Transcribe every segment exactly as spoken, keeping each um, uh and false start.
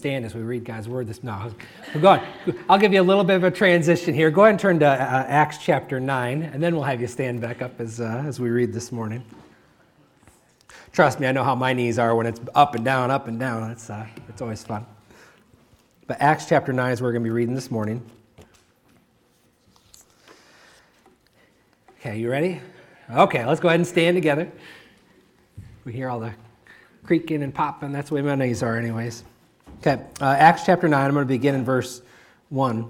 stand as we read God's Word this now. Go on. I'll give you a little bit of a transition here. Go ahead and turn to uh, Acts chapter nine, and then we'll have you stand back up as uh, as we read this morning. Trust me, I know how my knees are when it's up and down, up and down. It's uh, it's always fun. But Acts chapter nine is where we're going to be reading this morning. Okay, you ready? Okay, let's go ahead and stand together. We hear all the creaking and popping. That's the way my knees are anyways. Okay, uh, Acts chapter nine, I'm going to begin in verse one.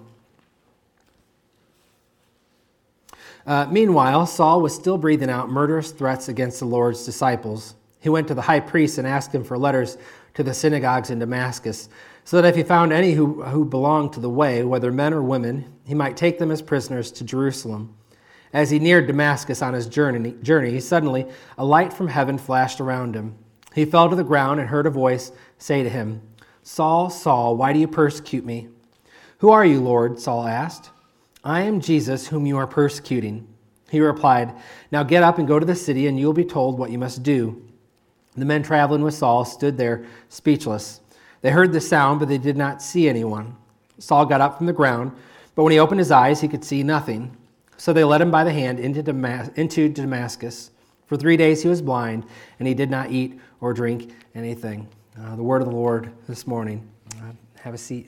Uh, Meanwhile, Saul was still breathing out murderous threats against the Lord's disciples. He went to the high priest and asked him for letters to the synagogues in Damascus, so that if he found any who, who belonged to the way, whether men or women, he might take them as prisoners to Jerusalem. As he neared Damascus on his journey, journey, suddenly a light from heaven flashed around him. He fell to the ground and heard a voice say to him, "Saul, Saul, why do you persecute me?" "Who are you, Lord?" Saul asked. "I am Jesus, whom you are persecuting." He replied, "Now get up and go to the city, and you will be told what you must do." The men traveling with Saul stood there speechless. They heard the sound, but they did not see anyone. Saul got up from the ground, but when he opened his eyes, he could see nothing. So they led him by the hand into Damas- into Damascus. For three days he was blind, and he did not eat or drink anything. Uh, the word of the Lord this morning. Uh, have a seat.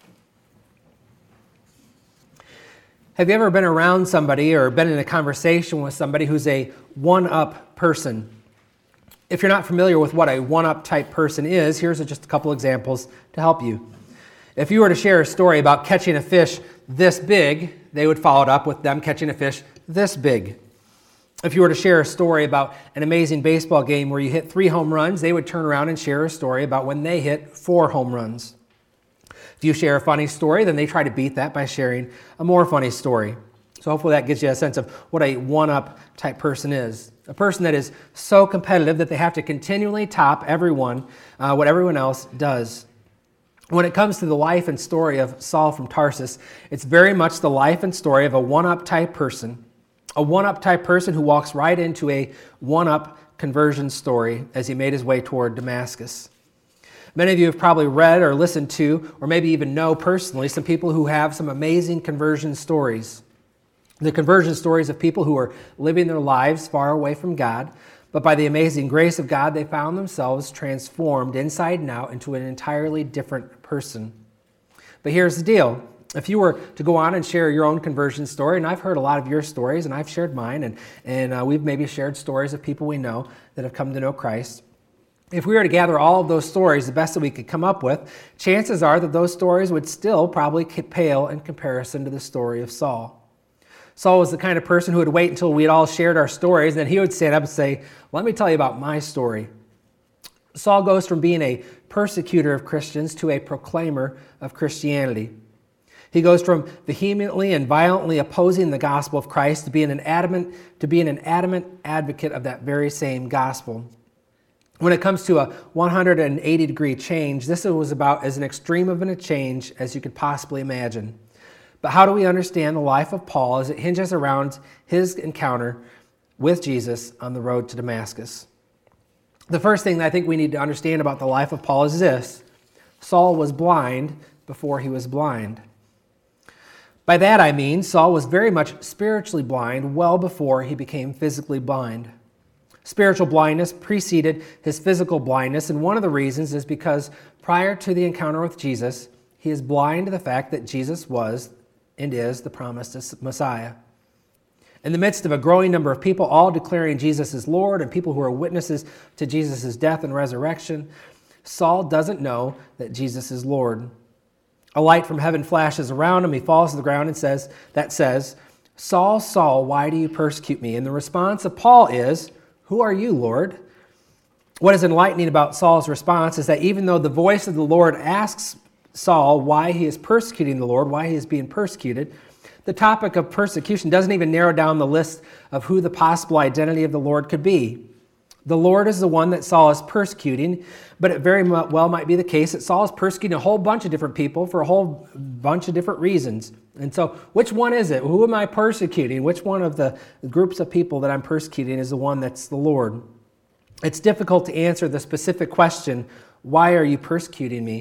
Have you ever been around somebody or been in a conversation with somebody who's a one-up person? If you're not familiar with what a one-up type person is, here's just a couple examples to help you. If you were to share a story about catching a fish this big, they would follow it up with them catching a fish this big. If you were to share a story about an amazing baseball game where you hit three home runs, they would turn around and share a story about when they hit four home runs. If you share a funny story, then they try to beat that by sharing a more funny story. So hopefully that gives you a sense of what a one-up type person is. A person that is so competitive that they have to continually top everyone, uh, what everyone else does. When it comes to the life and story of Saul from Tarsus, it's very much the life and story of a one-up type person. A one-up type person who walks right into a one-up conversion story as he made his way toward Damascus. Many of you have probably read or listened to, or maybe even know personally, some people who have some amazing conversion stories. The conversion stories of people who are living their lives far away from God, but by the amazing grace of God, they found themselves transformed inside and out into an entirely different person. But here's the deal. If you were to go on and share your own conversion story, and I've heard a lot of your stories, and I've shared mine, and, and uh, we've maybe shared stories of people we know that have come to know Christ. If we were to gather all of those stories, the best that we could come up with, chances are that those stories would still probably pale in comparison to the story of Saul. Saul was the kind of person who would wait until we had all shared our stories, and then he would stand up and say, "Let me tell you about my story." Saul goes from being a persecutor of Christians to a proclaimer of Christianity. He goes from vehemently and violently opposing the gospel of Christ to being an adamant, to being an adamant advocate of that very same gospel. When it comes to a one hundred eighty degree change, this was about as an extreme of a change as you could possibly imagine. But how do we understand the life of Paul as it hinges around his encounter with Jesus on the road to Damascus? The first thing that I think we need to understand about the life of Paul is this: Saul was blind before he was blind. By that I mean Saul was very much spiritually blind well before he became physically blind. Spiritual blindness preceded his physical blindness, and one of the reasons is because prior to the encounter with Jesus, he is blind to the fact that Jesus was and is the promised Messiah. In the midst of a growing number of people all declaring Jesus as Lord and people who are witnesses to Jesus' death and resurrection, Saul doesn't know that Jesus is Lord. A light from heaven flashes around him. He falls to the ground and says, that says, "Saul, Saul, why do you persecute me?" And the response of Paul is, "Who are you, Lord?" What is enlightening about Saul's response is that even though the voice of the Lord asks Saul why he is persecuting the Lord, why he is being persecuted, the topic of persecution doesn't even narrow down the list of who the possible identity of the Lord could be. The Lord is the one that Saul is persecuting, but it very well might be the case that Saul is persecuting a whole bunch of different people for a whole bunch of different reasons. And so which one is it? Who am I persecuting? Which one of the groups of people that I'm persecuting is the one that's the Lord? It's difficult to answer the specific question, "Why are you persecuting me?"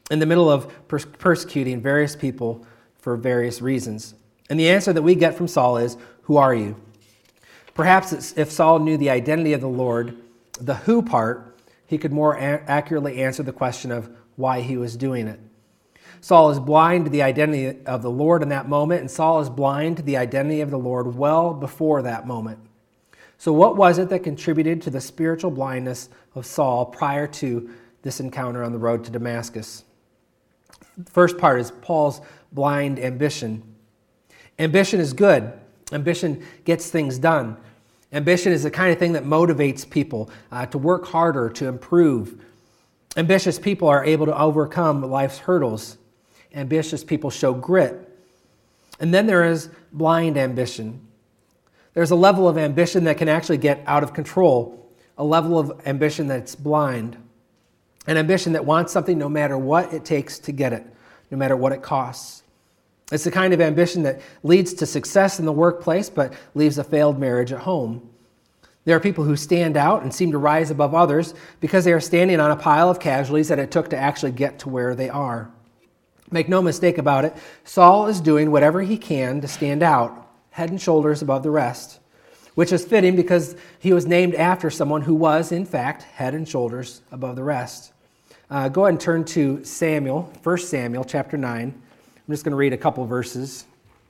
in the middle of pers- persecuting various people for various reasons. And the answer that we get from Saul is, who are you? Perhaps it's, if Saul knew the identity of the Lord, the who part, he could more a- accurately answer the question of why he was doing it. Saul is blind to the identity of the Lord in that moment, and Saul is blind to the identity of the Lord well before that moment. So what was it that contributed to the spiritual blindness of Saul prior to this encounter on the road to Damascus? The first part is Paul's blind ambition. Ambition is good. Ambition gets things done. Ambition is the kind of thing that motivates people uh, to work harder, to improve. Ambitious people are able to overcome life's hurdles. Ambitious people show grit. And then there is blind ambition. There's a level of ambition that can actually get out of control, a level of ambition that's blind, an ambition that wants something no matter what it takes to get it, no matter what it costs. It's the kind of ambition that leads to success in the workplace but leaves a failed marriage at home. There are people who stand out and seem to rise above others because they are standing on a pile of casualties that it took to actually get to where they are. Make no mistake about it, Saul is doing whatever he can to stand out, head and shoulders above the rest, which is fitting because he was named after someone who was, in fact, head and shoulders above the rest. Uh, go ahead and turn to Samuel, First Samuel chapter nine. I'm just going to read a couple verses.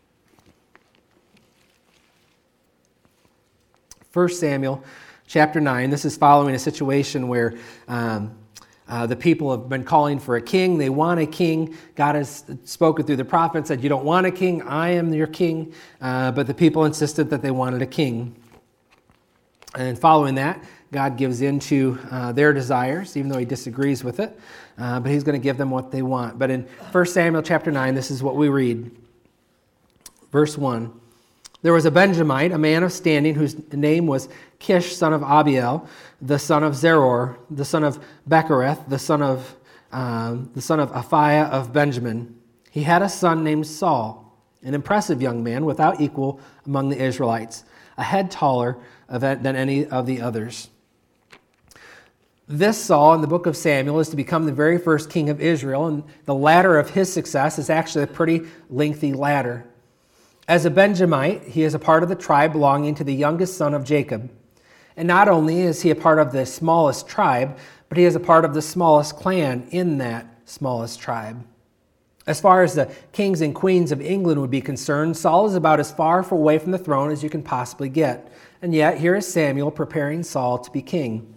First Samuel chapter nine. This is following a situation where um, uh, the people have been calling for a king. They want a king. God has spoken through the prophet, said, you don't want a king, I am your king. Uh, but the people insisted that they wanted a king. And following that, God gives in to uh, their desires, even though he disagrees with it. Uh, but he's going to give them what they want. But in First Samuel chapter nine, this is what we read. Verse one. There was a Benjamite, a man of standing, whose name was Kish, son of Abiel, the son of Zeror, the son of Bechereth, the son of um, the son of Aphiah of Benjamin. He had a son named Saul, an impressive young man without equal among the Israelites, a head taller than any of the others. This Saul in the book of Samuel is to become the very first king of Israel, and the ladder of his success is actually a pretty lengthy ladder. As a Benjamite, he is a part of the tribe belonging to the youngest son of Jacob. And not only is he a part of the smallest tribe, but he is a part of the smallest clan in that smallest tribe. As far as the kings and queens of England would be concerned, Saul is about as far away from the throne as you can possibly get. And yet, here is Samuel preparing Saul to be king.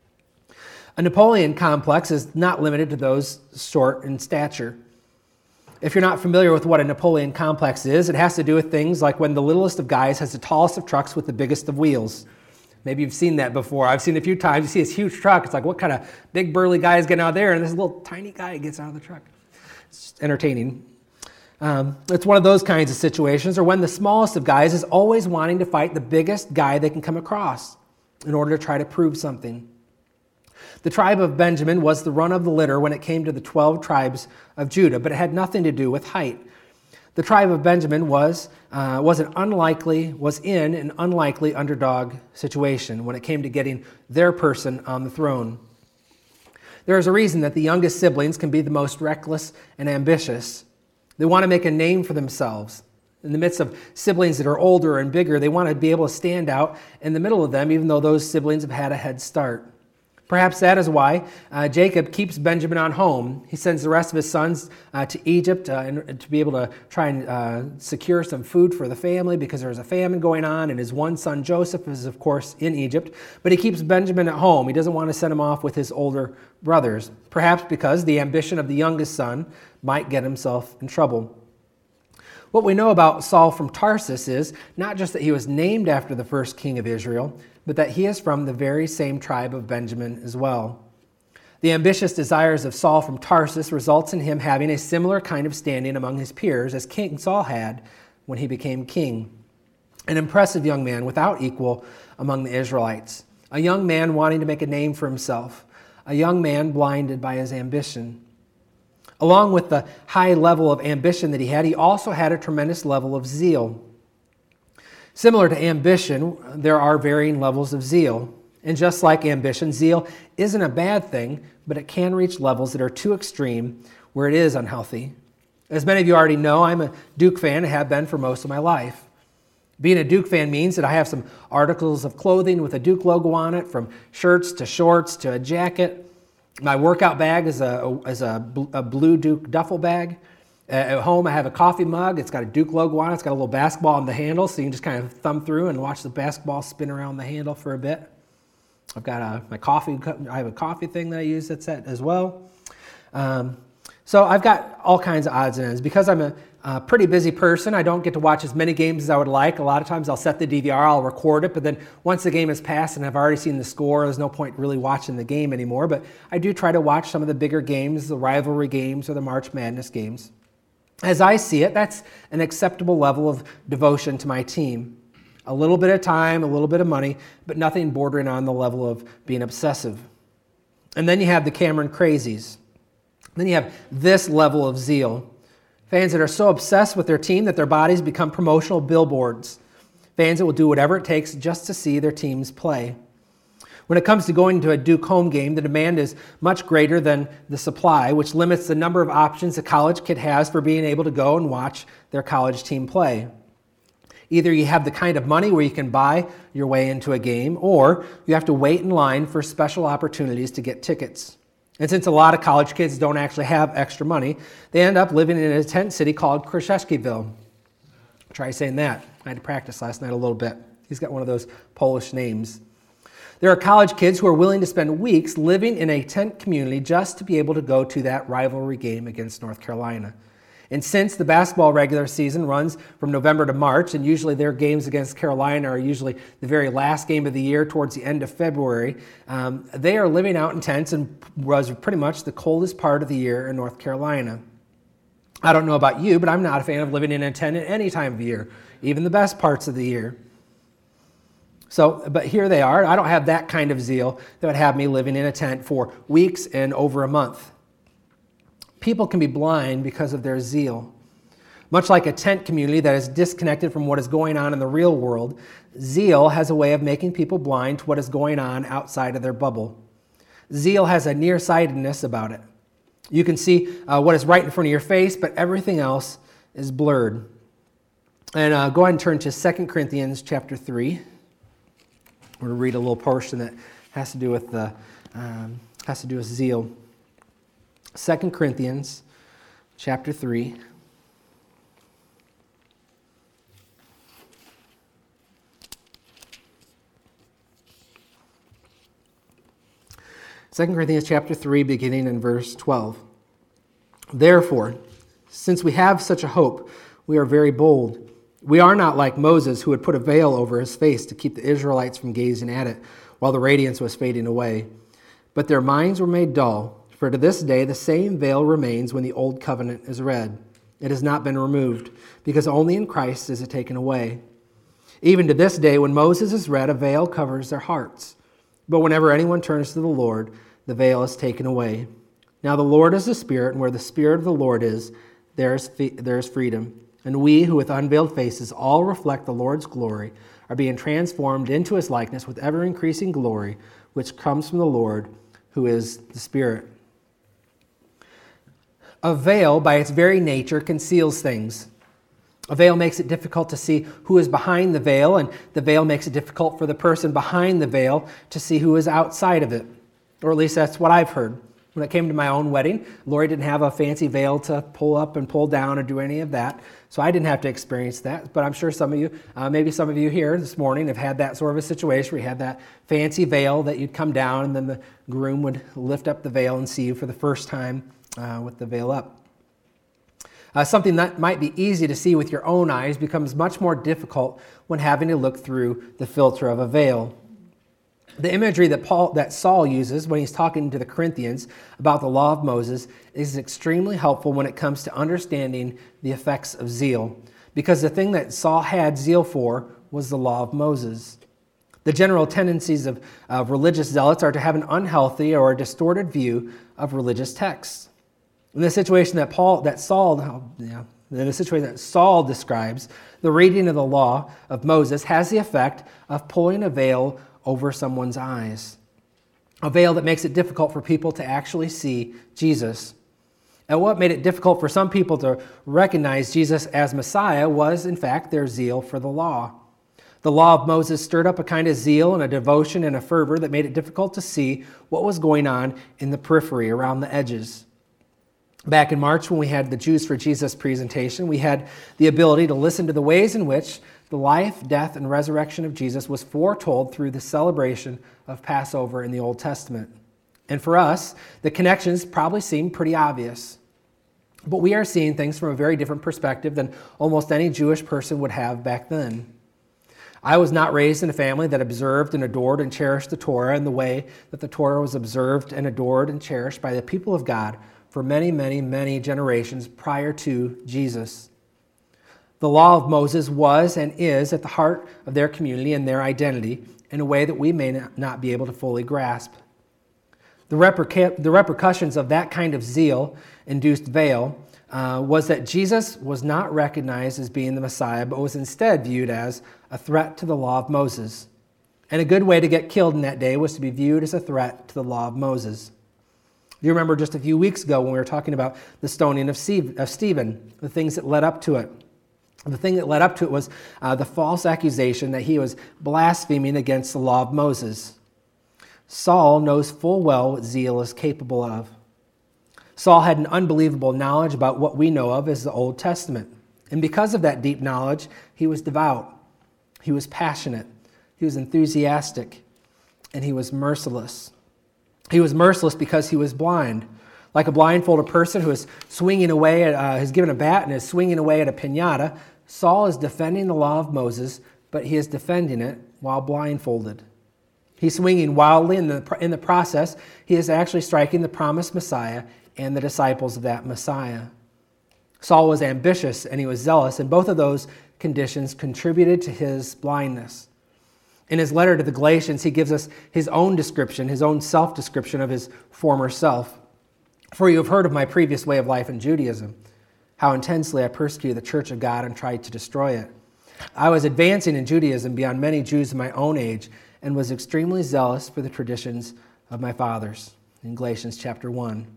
A Napoleon complex is not limited to those short in stature. If you're not familiar with what a Napoleon complex is, it has to do with things like when the littlest of guys has the tallest of trucks with the biggest of wheels. Maybe you've seen that before. I've seen it a few times. You see this huge truck. It's like, what kind of big burly guy is getting out there? And this little tiny guy gets out of the truck. It's just entertaining. Um, it's one of those kinds of situations, or when the smallest of guys is always wanting to fight the biggest guy they can come across in order to try to prove something. The tribe of Benjamin was the run of the litter when it came to the twelve tribes of Judah, but it had nothing to do with height. The tribe of Benjamin was uh, was an unlikely was in an unlikely underdog situation when it came to getting their person on the throne. There is a reason that the youngest siblings can be the most reckless and ambitious. They want to make a name for themselves. In the midst of siblings that are older and bigger, they want to be able to stand out in the middle of them, even though those siblings have had a head start. Perhaps that is why uh, Jacob keeps Benjamin on home. He sends the rest of his sons uh, to Egypt uh, and, to be able to try and uh, secure some food for the family because there's a famine going on, and his one son Joseph is, of course, in Egypt. But he keeps Benjamin at home. He doesn't want to send him off with his older brothers, perhaps because the ambition of the youngest son might get himself in trouble. What we know about Saul from Tarsus is not just that he was named after the first king of Israel, but that he is from the very same tribe of Benjamin as well. The ambitious desires of Saul from Tarsus results in him having a similar kind of standing among his peers as King Saul had when he became king. An impressive young man without equal among the Israelites. A young man wanting to make a name for himself. A young man blinded by his ambition. Along with the high level of ambition that he had, he also had a tremendous level of zeal. Similar to ambition, there are varying levels of zeal. And just like ambition, zeal isn't a bad thing, but it can reach levels that are too extreme where it is unhealthy. As many of you already know, I'm a Duke fan and have been for most of my life. Being a Duke fan means that I have some articles of clothing with a Duke logo on it, from shirts to shorts to a jacket. My workout bag is a, is a, a blue Duke duffel bag. At home, I have a coffee mug. It's got a Duke logo on it. It's got a little basketball on the handle, so you can just kind of thumb through and watch the basketball spin around the handle for a bit. I've got a, my coffee, I have a coffee thing that I use that's it as well. Um, so I've got all kinds of odds and ends. Because I'm a, a pretty busy person, I don't get to watch as many games as I would like. A lot of times I'll set the D V R, I'll record it, but then once the game has passed and I've already seen the score, there's no point really watching the game anymore. But I do try to watch some of the bigger games, the rivalry games or the March Madness games. As I see it, that's an acceptable level of devotion to my team. A little bit of time, a little bit of money, but nothing bordering on the level of being obsessive. And then you have the Cameron crazies. Then you have this level of zeal. Fans that are so obsessed with their team that their bodies become promotional billboards. Fans that will do whatever it takes just to see their teams play. When it comes to going to a Duke home game, the demand is much greater than the supply, which limits the number of options a college kid has for being able to go and watch their college team play. Either you have the kind of money where you can buy your way into a game, or you have to wait in line for special opportunities to get tickets. And since a lot of college kids don't actually have extra money, they end up living in a tent city called Kraszewskiville. Try saying that. I had to practice last night a little bit. He's got one of those Polish names. There are college kids who are willing to spend weeks living in a tent community just to be able to go to that rivalry game against North Carolina. And since the basketball regular season runs from November to March, and usually their games against Carolina are usually the very last game of the year towards the end of February, um, they are living out in tents and was pretty much the coldest part of the year in North Carolina. I don't know about you, but I'm not a fan of living in a tent at any time of year, even the best parts of the year. So, but here they are. I don't have that kind of zeal that would have me living in a tent for weeks and over a month. People can be blind because of their zeal. Much like a tent community that is disconnected from what is going on in the real world, zeal has a way of making people blind to what is going on outside of their bubble. Zeal has a nearsightedness about it. You can see uh, what is right in front of your face, but everything else is blurred. And uh, go ahead and turn to Second Corinthians chapter three. We're going to read a little portion that has to do with the um, has to do with zeal. Second Corinthians chapter three. Second Corinthians chapter three, beginning in verse twelve. Therefore, since we have such a hope, we are very bold. We are not like Moses, who had put a veil over his face to keep the Israelites from gazing at it while the radiance was fading away. But their minds were made dull, for to this day the same veil remains when the old covenant is read. It has not been removed, because only in Christ is it taken away. Even to this day, when Moses is read, a veil covers their hearts. But whenever anyone turns to the Lord, the veil is taken away. Now the Lord is the Spirit, and where the Spirit of the Lord is, there is, there is freedom. And we, who with unveiled faces all reflect the Lord's glory, are being transformed into his likeness with ever-increasing glory, which comes from the Lord, who is the Spirit. A veil, by its very nature, conceals things. A veil makes it difficult to see who is behind the veil, and the veil makes it difficult for the person behind the veil to see who is outside of it. Or at least that's what I've heard. When it came to my own wedding, Lori didn't have a fancy veil to pull up and pull down or do any of that, so I didn't have to experience that. But I'm sure some of you, uh, maybe some of you here this morning have had that sort of a situation where you had that fancy veil that you'd come down and then the groom would lift up the veil and see you for the first time uh, with the veil up. Uh, something that might be easy to see with your own eyes becomes much more difficult when having to look through the filter of a veil. The imagery that Paul, that Saul uses when he's talking to the Corinthians about the law of Moses is extremely helpful when it comes to understanding the effects of zeal, because the thing that Saul had zeal for was the law of Moses. The general tendencies of, of religious zealots are to have an unhealthy or a distorted view of religious texts. In the situation that Paul, that Saul, oh, yeah, in the situation that Saul describes, the reading of the law of Moses has the effect of pulling a veil over someone's eyes. A veil that makes it difficult for people to actually see Jesus. And what made it difficult for some people to recognize Jesus as Messiah was, in fact, their zeal for the law. The law of Moses stirred up a kind of zeal and a devotion and a fervor that made it difficult to see what was going on in the periphery, around the edges. Back in March, when we had the Jews for Jesus presentation, we had the ability to listen to the ways in which the life, death, and resurrection of Jesus was foretold through the celebration of Passover in the Old Testament. And for us, the connections probably seem pretty obvious. But we are seeing things from a very different perspective than almost any Jewish person would have back then. I was not raised in a family that observed and adored and cherished the Torah in the way that the Torah was observed and adored and cherished by the people of God for many, many, many generations prior to Jesus. The law of Moses was and is at the heart of their community and their identity in a way that we may not be able to fully grasp. The, reperca- the repercussions of that kind of zeal-induced veil uh, was that Jesus was not recognized as being the Messiah, but was instead viewed as a threat to the law of Moses. And a good way to get killed in that day was to be viewed as a threat to the law of Moses. You remember just a few weeks ago when we were talking about the stoning of Stephen, the things that led up to it. The thing that led up to it was uh, the false accusation that he was blaspheming against the law of Moses. Saul knows full well what zeal is capable of. Saul had an unbelievable knowledge about what we know of as the Old Testament. And because of that deep knowledge, he was devout. He was passionate. He was enthusiastic. And he was merciless. He was merciless because he was blind. Like a blindfolded person who is swinging away, at, uh, has given a bat and is swinging away at a piñata, Saul is defending the law of Moses, but he is defending it while blindfolded. He's swinging wildly. In the, in the process, he is actually striking the promised Messiah and the disciples of that Messiah. Saul was ambitious and he was zealous, and both of those conditions contributed to his blindness. In his letter to the Galatians, he gives us his own description, his own self-description of his former self. For you have heard of my previous way of life in Judaism, how intensely I persecuted the church of God and tried to destroy it. I was advancing in Judaism beyond many Jews of my own age and was extremely zealous for the traditions of my fathers. In Galatians chapter one.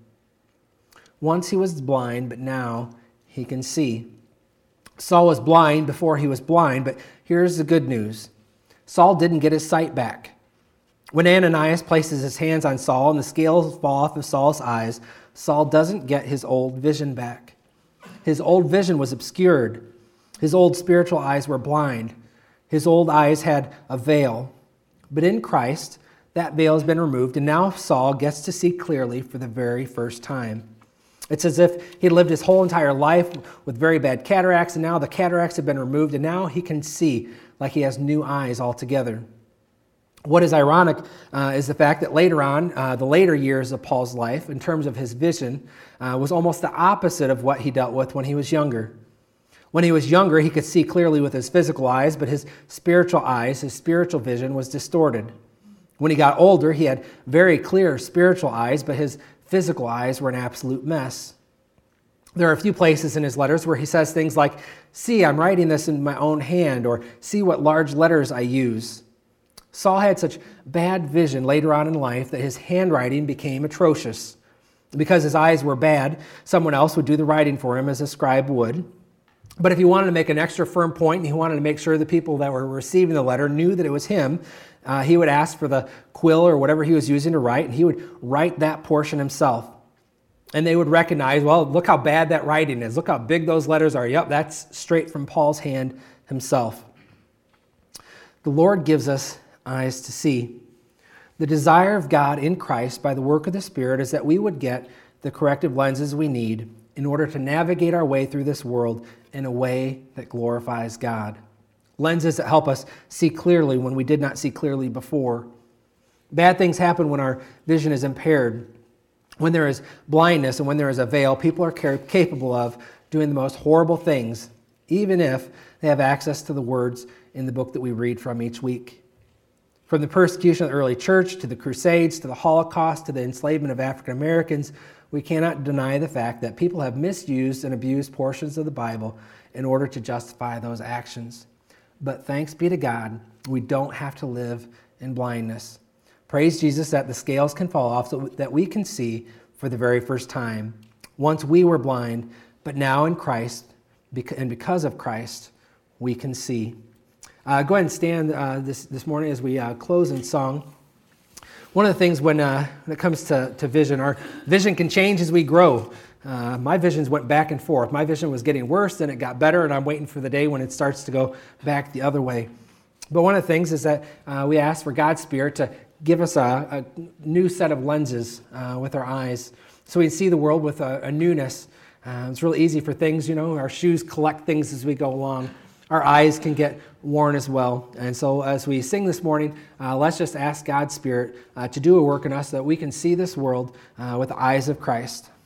Once he was blind, but now he can see. Saul was blind before he was blind, but here's the good news. Saul didn't get his sight back. When Ananias places his hands on Saul and the scales fall off of Saul's eyes, Saul doesn't get his old vision back. His old vision was obscured. His old spiritual eyes were blind. His old eyes had a veil. But in Christ, that veil has been removed, and now Saul gets to see clearly for the very first time. It's as if he lived his whole entire life with very bad cataracts, and now the cataracts have been removed, and now he can see like he has new eyes altogether. What is ironic uh, is the fact that later on, uh, the later years of Paul's life, in terms of his vision, uh, was almost the opposite of what he dealt with when he was younger. When he was younger, he could see clearly with his physical eyes, but his spiritual eyes, his spiritual vision was distorted. When he got older, he had very clear spiritual eyes, but his physical eyes were an absolute mess. There are a few places in his letters where he says things like, "See, I'm writing this in my own hand," or "See what large letters I use." Saul had such bad vision later on in life that his handwriting became atrocious. Because his eyes were bad, someone else would do the writing for him, as a scribe would. But if he wanted to make an extra firm point and he wanted to make sure the people that were receiving the letter knew that it was him, uh, he would ask for the quill or whatever he was using to write, and he would write that portion himself. And they would recognize, well, look how bad that writing is. Look how big those letters are. Yep, that's straight from Paul's hand himself. The Lord gives us eyes to see. The desire of God in Christ by the work of the Spirit is that we would get the corrective lenses we need in order to navigate our way through this world in a way that glorifies God. Lenses that help us see clearly when we did not see clearly before. Bad things happen when our vision is impaired. When there is blindness and when there is a veil, people are capable of doing the most horrible things, even if they have access to the words in the book that we read from each week. From the persecution of the early church, to the Crusades, to the Holocaust, to the enslavement of African Americans, we cannot deny the fact that people have misused and abused portions of the Bible in order to justify those actions. But thanks be to God, we don't have to live in blindness. Praise Jesus that the scales can fall off so that we can see for the very first time. Once we were blind, but now in Christ, and because of Christ, we can see. Uh, go ahead and stand uh, this, this morning as we uh, close in song. One of the things when, uh, when it comes to, to vision, our vision can change as we grow. Uh, my visions went back and forth. My vision was getting worse, then it got better, and I'm waiting for the day when it starts to go back the other way. But one of the things is that uh, we ask for God's Spirit to give us a, a new set of lenses uh, with our eyes so we can see the world with a, a newness. Uh, it's really easy for things, you know, our shoes collect things as we go along. Our eyes can get worn as well. And so as we sing this morning, uh, let's just ask God's Spirit uh, to do a work in us so that we can see this world uh, with the eyes of Christ.